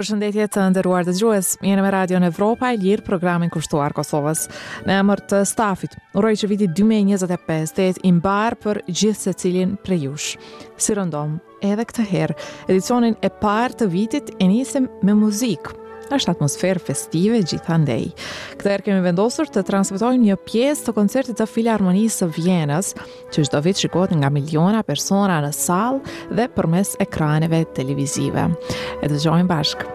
Përshëndetje të nderuar dëgjues, jeni me Radio Evropa e Lirë, programin kushtuar Kosovës. Në emër të stafit, uroj që viti 2025 të jetë i mbar për gjithë secilin prej jush. Si rëndom, edhe këtë herë, edicionin e parë të vitit e nisim me muzikë. Është atmosferë festive gjithandej. Këtë herë kemi vendosur të transmetojmë një pjesë të koncertit të Filharmonisë së Vjenës, që çdo vit shikohet nga miliona persona në sallë dhe përmes ekraneve televizive. E dëgjojmë bashkë.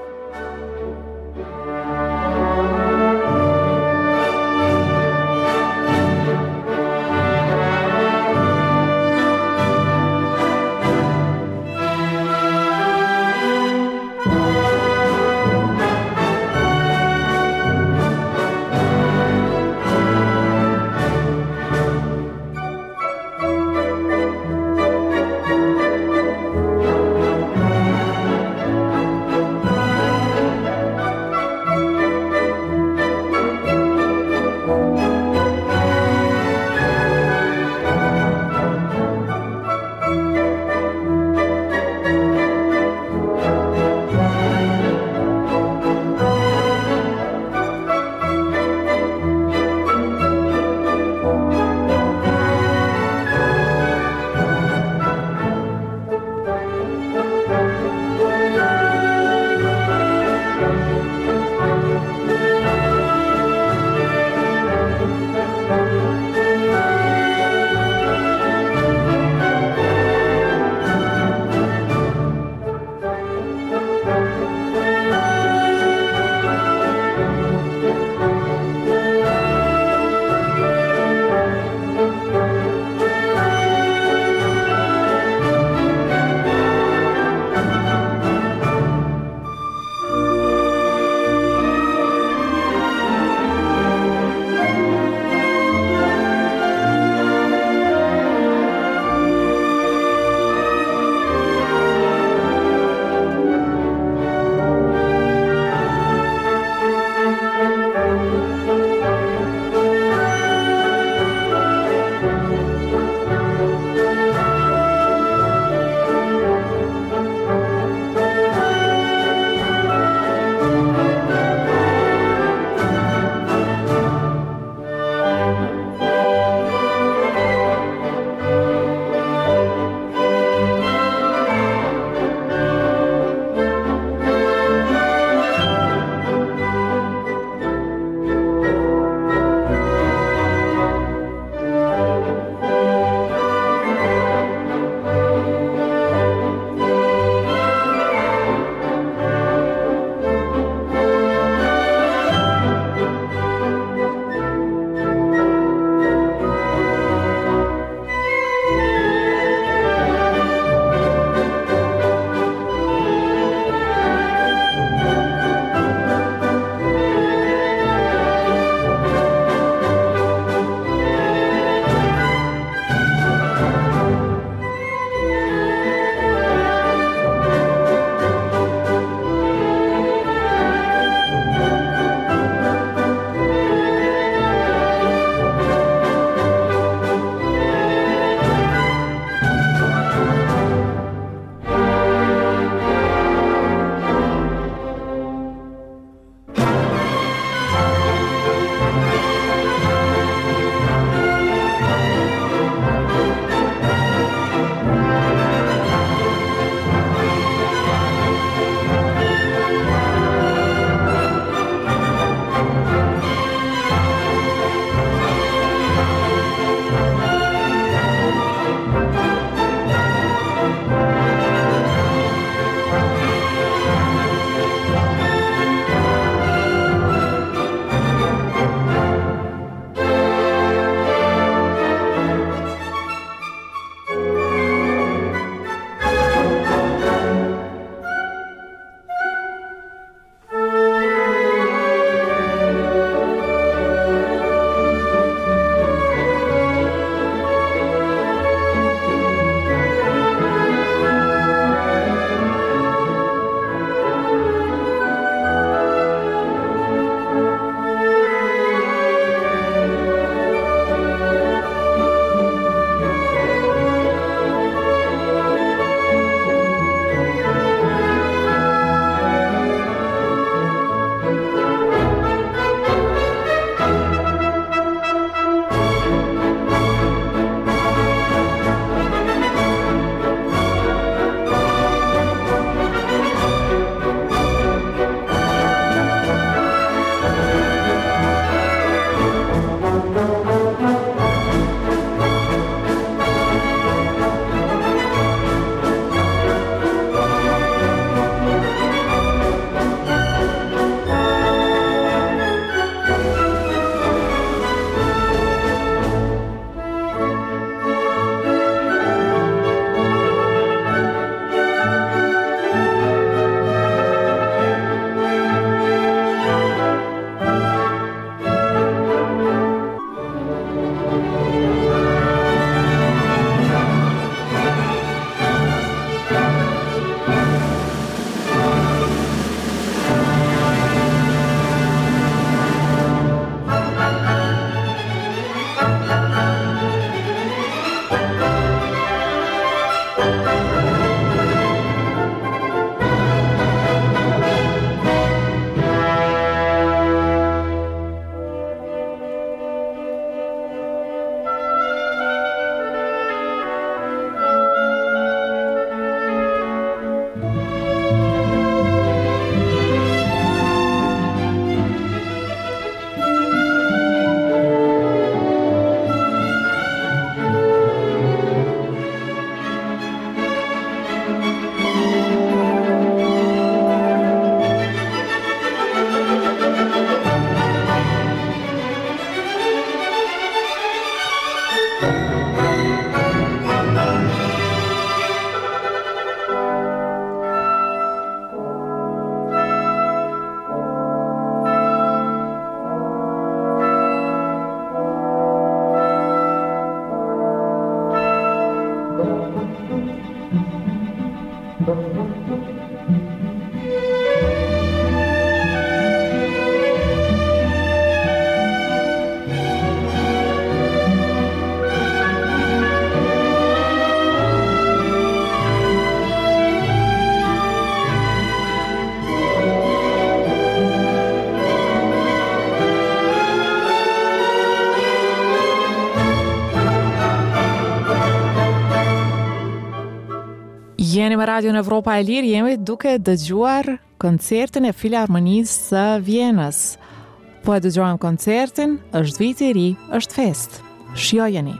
Jeni me Radio në Evropa e Lirë, jemi duke dëgjuar koncertin e Filharmonisë së Vienës. Po e dëgjojmë koncertin, është viti i ri, është fest. Shijojeni.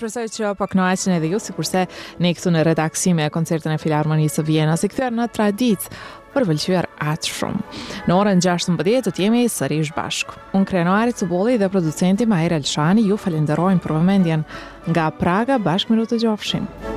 shpresoj që po kënaqeni edhe ju, sikurse ne këtu në redaksi me koncertin e Filharmonisë së Vienës, i kthyer në traditë për vëlqyer atë shumë. Në orën 16 do të jemi sërish bashkë. Unë Krenuari Cubolli dhe producenti Mahir Elshani ju falenderojmë për vëmendjen nga Praga, bashkë me të gjofshim.